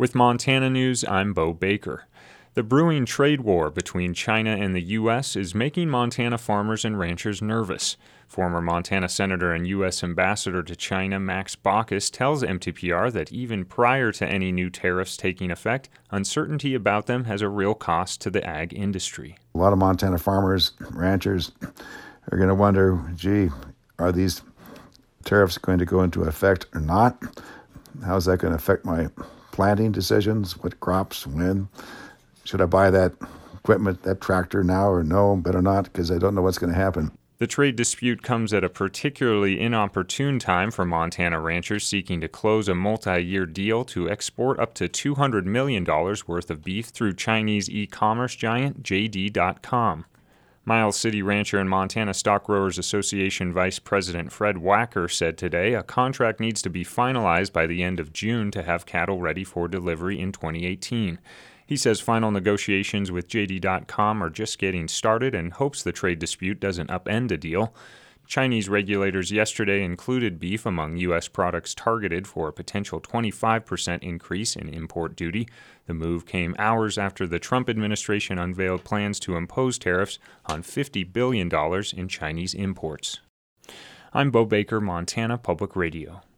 With Montana News, I'm Bo Baker. The brewing trade war between China and the U.S. is making Montana farmers and ranchers nervous. Former Montana Senator and U.S. Ambassador to China Max Baucus tells MTPR that even prior to any new tariffs taking effect, uncertainty about them has a real cost to the ag industry. A lot of Montana farmers, ranchers are going to wonder, are these tariffs going to go into effect or not? How is that going to affect my planting decisions? What crops, when? Should I buy that equipment, that tractor now or no? Better not, because I don't know what's going to happen. The trade dispute comes at a particularly inopportune time for Montana ranchers seeking to close a multi-year deal to export up to $200 million worth of beef through Chinese e-commerce giant JD.com. Miles City rancher and Montana Stock Growers Association Vice President Fred Wacker said today a contract needs to be finalized by the end of June to have cattle ready for delivery in 2018. He says final negotiations with JD.com are just getting started and hopes the trade dispute doesn't upend the deal. Chinese regulators yesterday included beef among U.S. products targeted for a potential 25% increase in import duty. The move came hours after the Trump administration unveiled plans to impose tariffs on $50 billion in Chinese imports. I'm Bo Baker, Montana Public Radio.